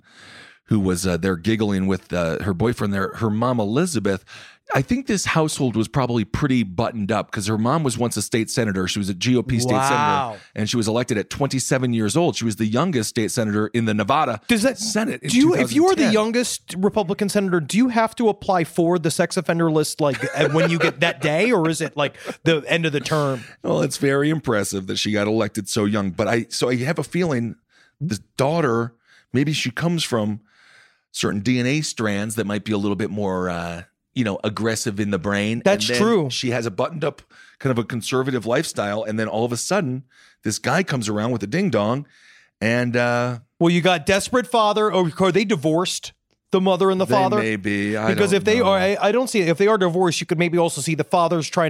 who was there giggling with her boyfriend there, her mom, Elizabeth. I think this household was probably pretty buttoned up because her mom was once a state senator. She was a GOP state senator, and she was elected at 27 years old. She was the youngest state senator in the Nevada Senate. If you are the youngest Republican senator, do you have to apply for the sex offender list like when you get that day, or is it like the end of the term? Well, it's very impressive that she got elected so young. But I have a feeling this daughter, maybe she comes from certain DNA strands that might be a little bit more aggressive in the brain. That's true. She has a buttoned up kind of a conservative lifestyle. And then all of a sudden, this guy comes around with a ding dong. And well, you got desperate father, or are they divorced? The mother and the father? Maybe. Because if they are, I don't see it. If they are divorced, you could maybe also see the father's trying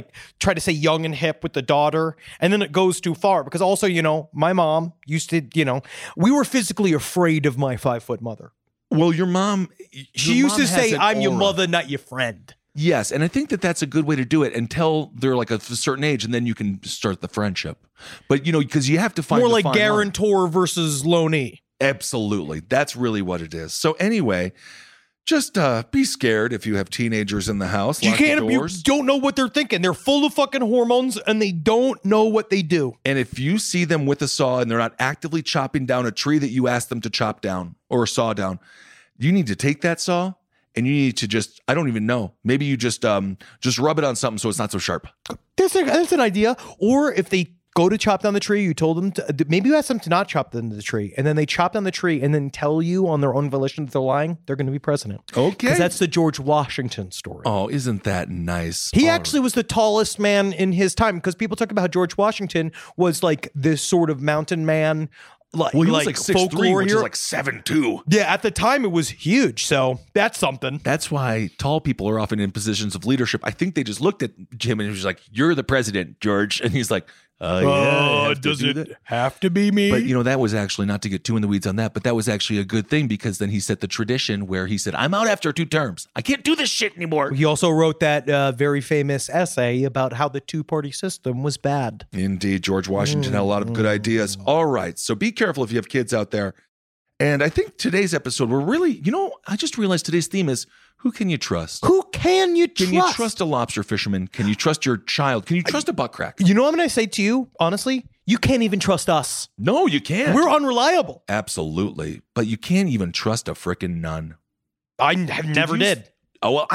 to say young and hip with the daughter. And then it goes too far. Because also, my mom used to, we were physically afraid of my 5-foot mother. Well, your mom, she used to say, I'm your mother, not your friend. Yes. And I think that that's a good way to do it until they're like a certain age, and then you can start the friendship. But, because you have to find more like guarantor versus loanee. Absolutely. That's really what it is. So anyway, just be scared if you have teenagers in the house. You don't know what they're thinking. They're full of fucking hormones and they don't know what they do. And if you see them with a saw and they're not actively chopping down a tree that you asked them to chop down or saw down, you need to take that saw and you need to I don't even know. Maybe you just rub it on something so it's not so sharp. That's an idea. Or if they go to chop down the tree, you told them to, maybe you asked them to not chop down the tree, and then they chop down the tree and then tell you on their own volition that they're lying, they're going to be president. Okay. Because that's the George Washington story. Oh, isn't that nice? He actually was the tallest man in his time, because people talk about how George Washington was like this sort of mountain man. He was like 6'3", which is like 7'2". Yeah, at the time it was huge, so that's something. That's why tall people are often in positions of leadership. I think they just looked at Jim and he was like, "You're the president, George," and he's like, yeah, does it have to be me? But that was actually, not to get too in the weeds on that, but that was actually a good thing, because then he set the tradition where he said, I'm out after 2 terms. I can't do this shit anymore. He also wrote that very famous essay about how the 2-party system was bad. Indeed, George Washington had a lot of good ideas. All right, so be careful if you have kids out there. And I think today's episode, we're really, I just realized today's theme is, who can you trust? Who can you trust? Can you trust a lobster fisherman? Can you trust your child? Can you trust a butt crack? You know what I'm going to say to you, honestly? You can't even trust us. No, you can't. We're unreliable. Absolutely. But you can't even trust a frickin' nun. I never did. Oh, well,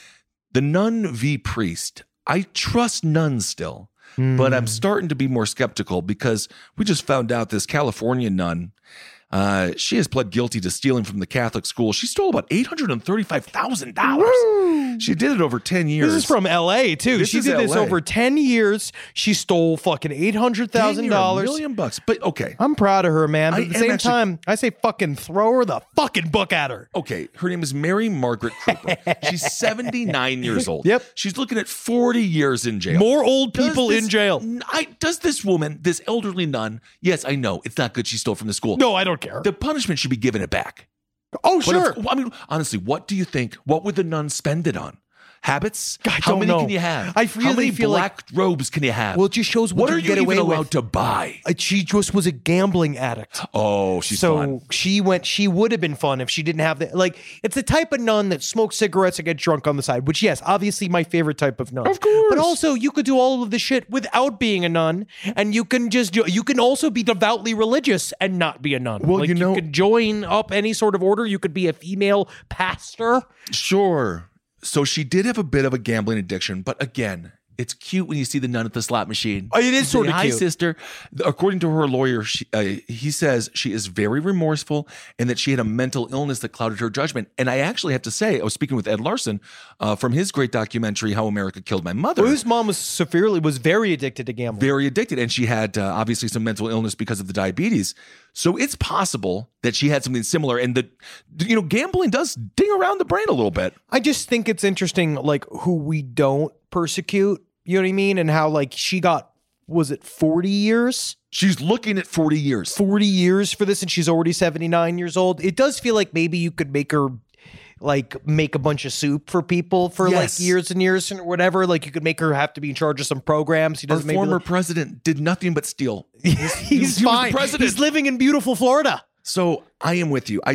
the nun v. priest, I trust nuns still. But I'm starting to be more skeptical, because we just found out this California nun, she has pled guilty to stealing from the Catholic school. She stole about $835,000. She did it over 10 years. This is from LA too. She did this over 10 years. She stole fucking $800,000. $1 million. But okay. I'm proud of her, man. But at the same time, I say fucking throw her the fucking book at her. Okay. Her name is Mary Margaret Cooper. She's 79 years old. Yep. She's looking at 40 years in jail. More old people in jail. Does this woman, this elderly nun, yes, I know it's not good she stole from the school. No, I don't care. The punishment should be given it back. Oh, sure. Honestly, what do you think? What would the nun spend it on? Habits? How many can you have? I really How many feel black robes can you have? Well, it just shows what are you get even away allowed with. to buy? She just was a gambling addict. Oh, she's fun. She would have been fun if she didn't have that. Like, it's the type of nun that smokes cigarettes and get drunk on the side, which, yes, obviously my favorite type of nun. Of course. But also, you could do all of the shit without being a nun, and you can also be devoutly religious and not be a nun. Well, you could join up any sort of order. You could be a female pastor. Sure. So she did have a bit of a gambling addiction, but again, It's cute when you see the nun at the slot machine. Oh, it is sort of Hi, cute. sister. According to her lawyer, he says she is very remorseful and that she had a mental illness that clouded her judgment. And I actually have to say, I was speaking with Ed Larson from his great documentary, How America Killed My Mother. Well, his mom was very addicted to gambling. Very addicted. And she had obviously some mental illness because of the diabetes. So it's possible that she had something similar. And that, gambling does ding around the brain a little bit. I just think it's interesting, like, who we don't persecute. You know what I mean? And how, like, she got, was it 40 years? She's looking at 40 years. 40 years for this, and she's already 79 years old. It does feel like maybe you could make her, like, make a bunch of soup for people for, Yes. like, years and years and whatever. Like, you could make her have to be in charge of some programs. Our former president did nothing but steal. He's he was the fine. president. He's living in beautiful Florida. So I am with you.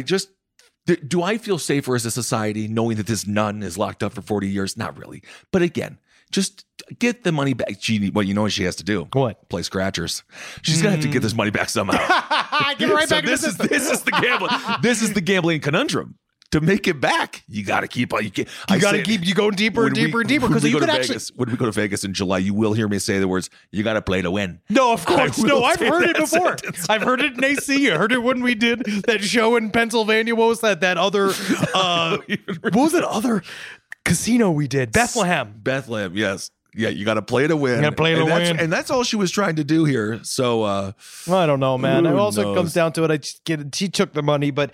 Do I feel safer as a society knowing that this nun is locked up for 40 years? Not really. But again, just get the money back. Well, you know what she has to do? What? Play scratchers. She's gonna have to get this money back somehow. Give it right So back. this is the gambling. This is the gambling conundrum. To make it back, you got to keep on. You got to keep you going deeper and deeper and deeper, because you could actually. When we go to Vegas in July, you will hear me say the words. You got to play to win. No, of course. I No, will I've say heard it that before. sentence. I've heard it in AC. I heard it when we did that show in Pennsylvania. What was that other, what was that other casino we did? Bethlehem. Bethlehem, yes. Yeah, you got to play to win. You gotta play to win. And that's all she was trying to do here. So, I don't know, man. It who also knows? comes down to it. I just get it. She took the money, but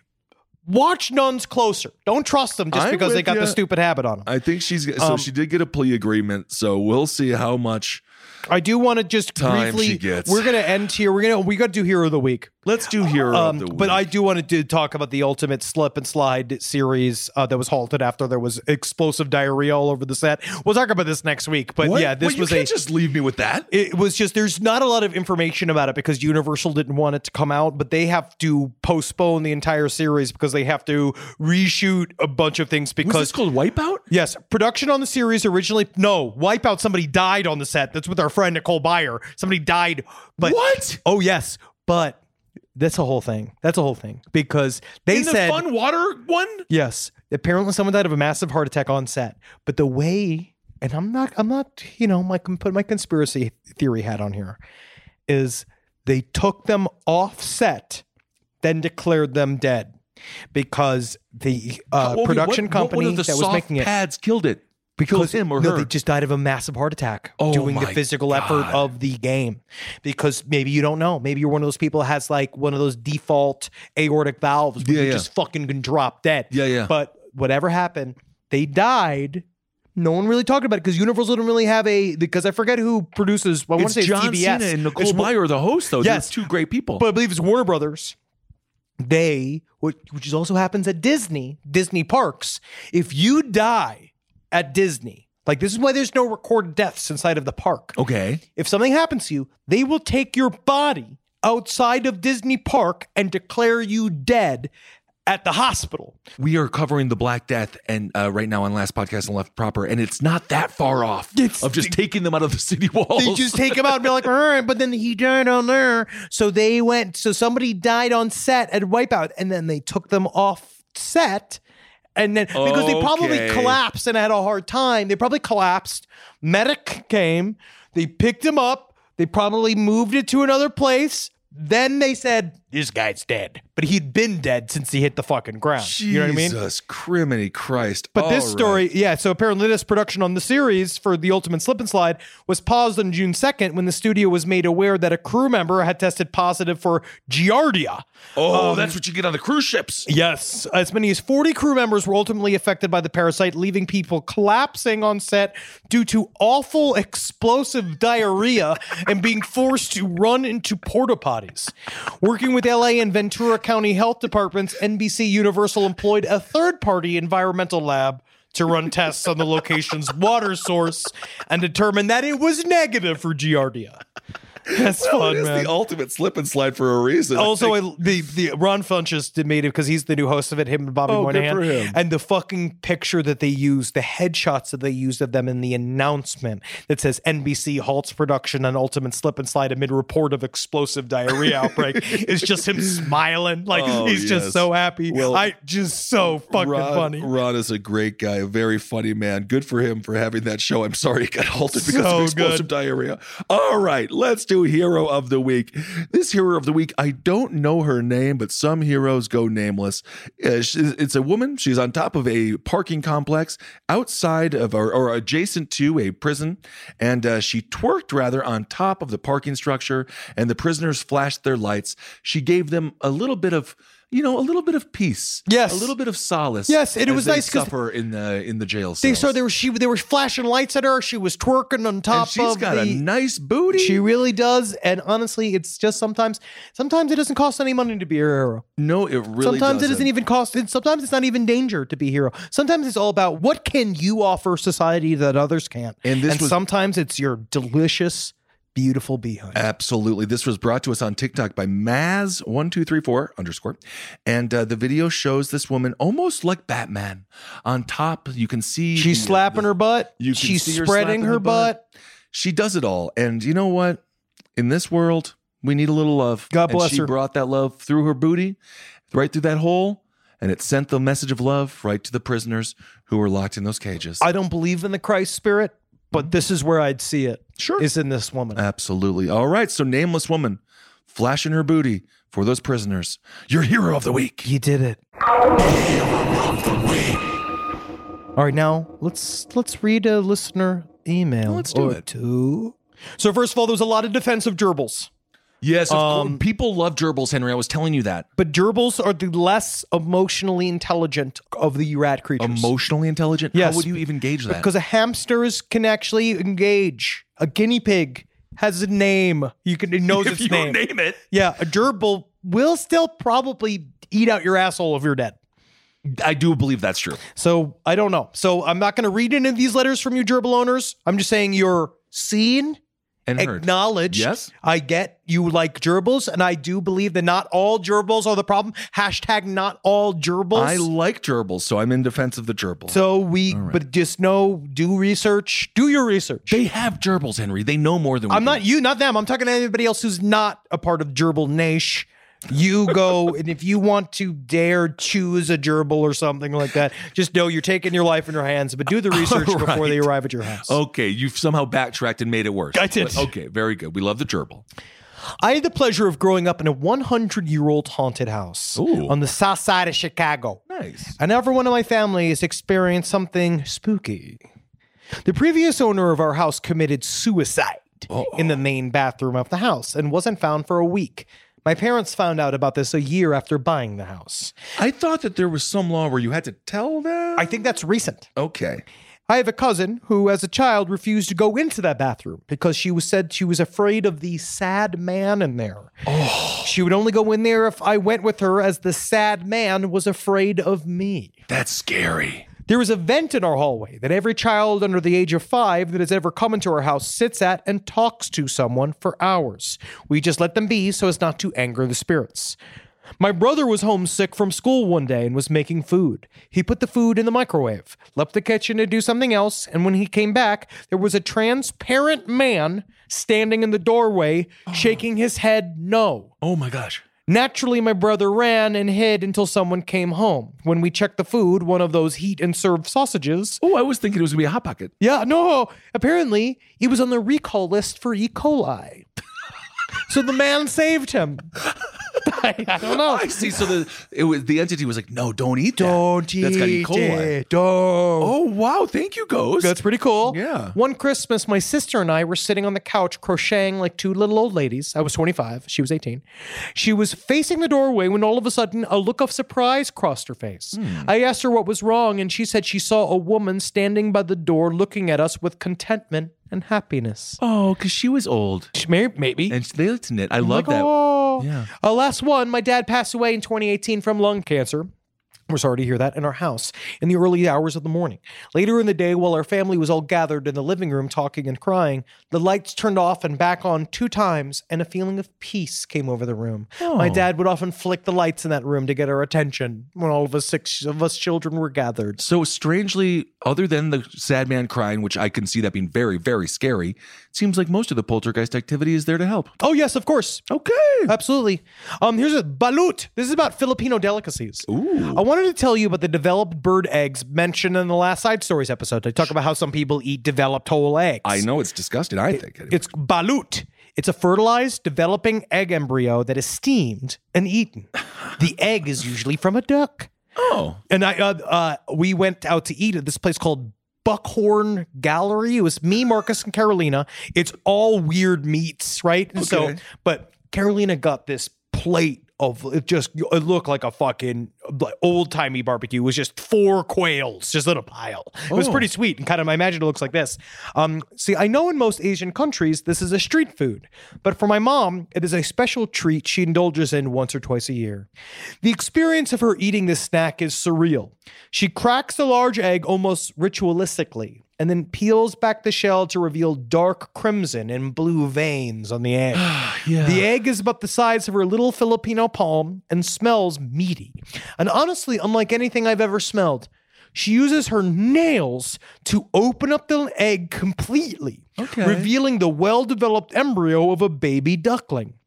watch nuns closer. Don't trust them just I'm because they with got the ya. stupid habit on them. I think she did get a plea agreement. So we'll see how much. I do want to just Time briefly. she gets. We're gonna end here. We got to do Hero of the Week. Let's do Hero of the Week. But I do want to talk about the Ultimate Slip and Slide series that was halted after there was explosive diarrhea all over the set. We'll talk about this next week. But What? yeah, this Wait, was you can't just leave me with that. It was just, there's not a lot of information about it because Universal didn't want it to come out, but they have to postpone the entire series because they have to reshoot a bunch of things Was because this called Wipeout? yes, production on the series originally, no, Wipeout, somebody died on the set. That's with our friend Nicole Byer. Somebody died. But What? Oh, yes. But that's a whole thing. That's a whole thing because they In the said, fun water one? yes, apparently someone died of a massive heart attack on set. But the way, and I'm not, put my conspiracy theory hat on here, is they took them off set, then declared them dead because the production company one of the that was soft making it pads killed it. Killed him or no, her. they just died of a massive heart attack Oh doing the my physical effort God. of the game. Because maybe you don't know. Maybe you're one of those people that has like one of those default aortic valves where Yeah, you yeah. just fucking can drop dead. Yeah, yeah. But whatever happened, they died. No one really talked about it because Universal didn't really have because I forget who produces. I want to It's say John it's TBS. Cena and Nicole It's- Byer are the hosts, though. Yes. They're two great people. but I believe it's Warner Brothers. Which also happens at Disney parks. If you die at Disney, like this is why there's no recorded deaths inside of the park. okay. If something happens to you, they will take your body outside of Disney Park and declare you dead at the hospital. We are covering the Black Death and right now on Last Podcast on Left Proper, and it's not that far off of just taking them out of the city walls. They just take him out and be like, all right, but then he died on there. So somebody died on set at Wipeout, and then they took them off set. And then, because they probably Okay. collapsed and had a hard time, they probably collapsed. Medic came, they picked him up, they probably moved it to another place. Then they said, this guy's dead. But he'd been dead since he hit the fucking ground. Jesus, You know what I mean? criminy Christ. But this All story, right. yeah, so apparently this production on the series for The Ultimate Slip and Slide was paused on June 2nd when the studio was made aware that a crew member had tested positive for Giardia. Oh, that's what you get on the cruise ships. Yes, as many as 40 crew members were ultimately affected by the parasite, leaving people collapsing on set due to awful explosive diarrhea and being forced to run into porta potties. Working with LA and Ventura County health departments, NBC Universal employed a third-party environmental lab to run tests on the location's water source and determine that it was negative for Giardia. That's fun, It is man. the ultimate slip and slide for a reason. Also, the Ron Funches made it because he's the new host of it, him and Bobby Oh, good Moynihan. for him. And the fucking picture that they used, the headshots that they used of them in the announcement that says NBC halts production on Ultimate Slip and Slide amid report of explosive diarrhea outbreak is just him smiling. Like, Oh, he's just yes. so happy. Well, Just so fucking funny. Ron is a great guy, a very funny man. Good for him for having that show. I'm sorry it got halted because So of explosive good. diarrhea. All right, let's do Hero of the Week. This Hero of the Week, I don't know her name, but some heroes go nameless. It's a woman. She's on top of a parking complex outside of or adjacent to a prison, and she twerked rather on top of the parking structure, and the prisoners flashed their lights. She gave them a little bit of peace. Yes. A little bit of solace. Yes, and it as was they nice 'cause suffer in the jail They cells. they were flashing lights at her. She was twerking on top And she's of got a nice booty. She really does. And honestly, it's just sometimes it doesn't cost any money to be a hero. No, it really Sometimes it doesn't. doesn't even cost. Sometimes it's not even danger to be a hero. Sometimes it's all about what can you offer society that others can't. And this was- sometimes it's your delicious, beautiful behind. Absolutely. This was brought to us on TikTok by Maz1234_. And the video shows this woman almost like Batman. On top, you can see She's slapping her butt. you can She's see her spreading slapping her the butt. butt. She does it all. And you know what? In this world, we need a little love. God bless and she her. brought that love through her booty, right through that hole. And it sent the message of love right to the prisoners who were locked in those cages. I don't believe in the Christ spirit, but this is where I'd see it. Sure. Is in this woman. Absolutely. All right. So, nameless woman flashing her booty for those prisoners. Your hero of the week. You did it. All right, now let's read a listener email. Let's do or it. two. So first of all, there was a lot of defense of gerbils, Yes, of course. People love gerbils, Henry. I was telling you that. but gerbils are the less emotionally intelligent of the rat creatures. Emotionally intelligent? Yes. How would you even gauge that? Because a hamsters can actually engage. A guinea pig has a name. It knows if its you name. name it. Yeah, a gerbil will still probably eat out your asshole if you're dead. I do believe that's true. So I don't know. So I'm not going to read any of these letters from you gerbil owners. I'm just saying you're seen, And heard. acknowledged. Yes. I get you like gerbils, and I do believe that not all gerbils are the problem. Hashtag not all gerbils. I like gerbils, so I'm in defense of the gerbil. So but just know, do research. Do your research. they have gerbils, Henry. They know more than we I'm do. not you, not them. I'm talking to anybody else who's not a part of Gerbil Nation. You go, and if you want to dare choose a gerbil or something like that, just know you're taking your life in your hands, but do the research before they arrive at your house. Okay, you've somehow backtracked and made it worse. I did. But okay, very good. We love the gerbil. I had the pleasure of growing up in a 100-year-old haunted house Ooh. on the south side of Chicago. Nice. And everyone in my family has experienced something spooky. The previous owner of our house committed suicide in the main bathroom of the house and wasn't found for a week. My parents found out about this a year after buying the house. I thought that there was some law where you had to tell them. I think that's recent. Okay. I have a cousin who, as a child, refused to go into that bathroom because she was afraid of the sad man in there. She would only go in there if I went with her, as the sad man was afraid of me. That's scary. There is a vent in our hallway that every child under the age of 5 that has ever come into our house sits at and talks to someone for hours. We just let them be so as not to anger the spirits. My brother was homesick from school one day and was making food. He put the food in the microwave, left the kitchen to do something else, and when he came back, there was a transparent man standing in the doorway, shaking his head no. Oh my gosh. Naturally, my brother ran and hid until someone came home. When we checked the food, one of those heat and serve sausages. Oh, I was thinking it was going to be a Hot Pocket. Yeah, no, apparently he was on the recall list for E. coli. So the man saved him. I don't know. I see. So the entity was like, no, don't eat that. Don't eat That's got E. coli. it. Don't. Oh, wow. Thank you, Ghost. That's pretty cool. Yeah. One Christmas, my sister and I were sitting on the couch crocheting like two little old ladies. I was 25. She was 18. She was facing the doorway when all of a sudden a look of surprise crossed her face. I asked her what was wrong, and she said she saw a woman standing by the door looking at us with contentment and happiness. Oh, because she was old. Maybe. And they like to knit. I love Like, that. oh. Yeah. Last one, my dad passed away in 2018 from lung cancer. We're sorry to hear that, in our house in the early hours of the morning. Later in the day, while our family was all gathered in the living room talking and crying, the lights turned off and back on 2 times, and a feeling of peace came over the room. Oh. My dad would often flick the lights in that room to get our attention when all of us 6 of us children were gathered. So strangely, other than the sad man crying, which I can see that being very, very scary, it seems like most of the poltergeist activity is there to help. Oh, yes, of course. Okay. Absolutely. Here's a balut. This is about Filipino delicacies. Ooh. I wanted to tell you about the developed bird eggs mentioned in the last Side Stories episode. I talk about how some people eat developed whole eggs. I know it's disgusting, I think. It's balut. It's a fertilized, developing egg embryo that is steamed and eaten. The egg is usually from a duck. Oh. And we went out to eat at this place called Buckhorn Gallery. It was me, Marcus, and Carolina. It's all weird meats, right? Okay. So, but Carolina got this plate of it looked like a fucking old-timey barbecue. It was just 4 quails just in a pile. It was pretty sweet, and kind of I imagine it looks like this. See, I know in most Asian countries this is a street food, but for my mom, it is a special treat she indulges in once or twice a year. The experience of her eating this snack is surreal. She cracks the large egg almost ritualistically, and then peels back the shell to reveal dark crimson and blue veins on the egg. Yeah. The egg is about the size of her little Filipino palm and smells meaty. And honestly, unlike anything I've ever smelled, she uses her nails to open up the egg completely, revealing the well-developed embryo of a baby duckling.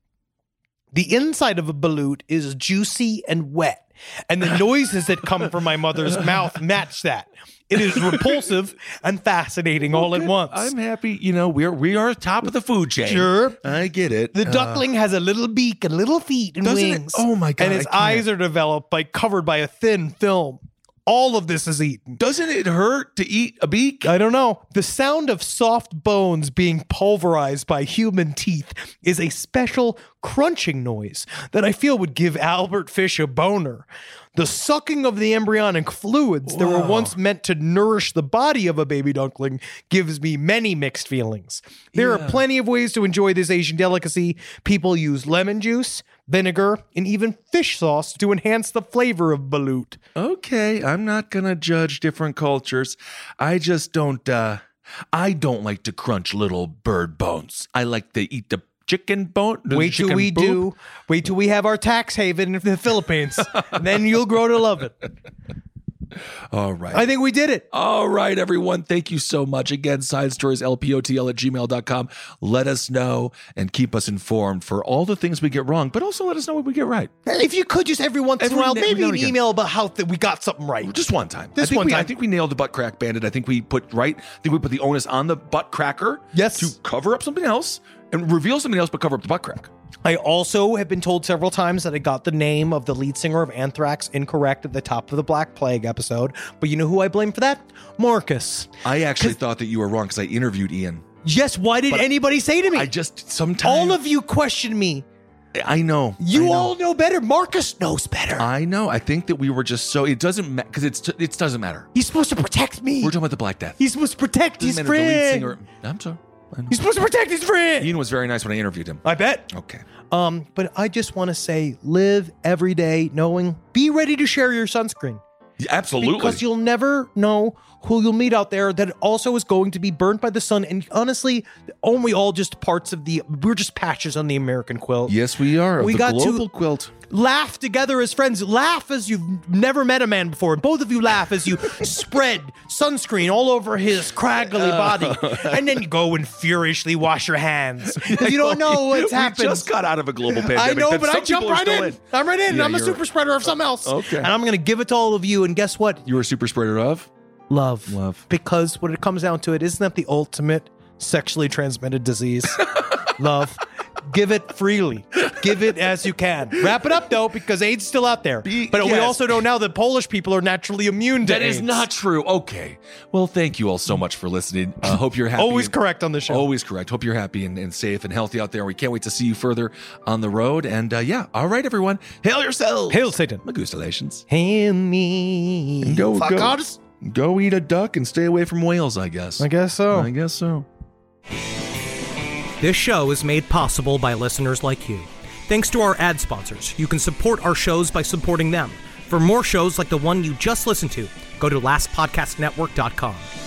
The inside of a balut is juicy and wet, and the noises that come from my mother's mouth match that. It is repulsive and fascinating all at once. I'm happy. You know, we are top of the food chain. Sure. I get it. The duckling has a little beak and little feet and Doesn't it? wings. Oh my God, And its I can't. eyes are developed covered by a thin film. All of this is eaten. Doesn't it hurt to eat a beak? I don't know. The sound of soft bones being pulverized by human teeth is a special crunching noise that I feel would give Albert Fish a boner. The sucking of the embryonic fluids that were once meant to nourish the body of a baby duckling gives me many mixed feelings. There are plenty of ways to enjoy this Asian delicacy. People use lemon juice, vinegar, and even fish sauce to enhance the flavor of balut. Okay, I'm not gonna judge different cultures. I just don't. I don't like to crunch little bird bones. I like to eat the chicken bone. Wait till we do. Wait till we have our tax haven in the Philippines. Then you'll grow to love it. All right. I think we did it. All right, everyone. Thank you so much. Again, sidestorieslpotl@gmail.com. Let us know and keep us informed for all the things we get wrong, but also let us know what we get right. If you could just every once in a while, maybe now an and again. email about how we got something right. Just one time. Just one time. I think we nailed the butt crack bandit. I think we put the onus on the butt cracker Yes. to cover up something else and reveal something else, but cover up the butt crack. I also have been told several times that I got the name of the lead singer of Anthrax incorrect at the top of the Black Plague episode. But you know who I blame for that? Marcus. I actually thought that you were wrong because I interviewed Ian. Yes, why did anybody say to me? I just sometimes all of you question me. I know. You all know better. Marcus knows better. I know. I think that we were just so it doesn't matter because it doesn't matter. He's supposed to protect me. We're talking about the Black Death. He's supposed to protect his Doesn't matter if the lead friend. singer. I'm sorry. I know. He's supposed to protect his friend. Ian was very nice when I interviewed him. I bet. Okay. But I just want to say, live every day knowing, be ready to share your sunscreen. Yeah, absolutely. Because you'll never know who you'll meet out there that also is going to be burnt by the sun. And honestly, only all just we're just patches on the American quilt. Yes, we are. We the got to- global quilt. Laugh together as friends. Laugh as you've never met a man before. And both of you laugh as you spread sunscreen all over his craggly body. And then you go and furiously wash your hands. Because you don't know what's happened. We just got out of a global pandemic. I know, that but I some jump people are right still in. I'm right in. Yeah, I'm a you're- super spreader of something else. Okay. And I'm going to give it to all of you. And guess what? You were a super spreader of? Love. Love. Because when it comes down to it, isn't that the ultimate sexually transmitted disease? Love. Give it freely. Give it as you can. Wrap it up, though, because AIDS is still out there. But we yes. also know now that Polish people are naturally immune to That AIDS. is not true. Okay. Well, thank you all so much for listening. Hope you're happy. Always correct on the show. Always correct. Hope you're happy and safe and healthy out there. We can't wait to see you further on the road. And yeah, all right, everyone. Hail yourselves. Hail Satan. Magustalations. Hail me. Go Fuckers. Go eat a duck and stay away from whales, I guess. I guess so. I guess so. This show is made possible by listeners like you. Thanks to our ad sponsors. You can support our shows by supporting them. For more shows like the one you just listened to, go to lastpodcastnetwork.com.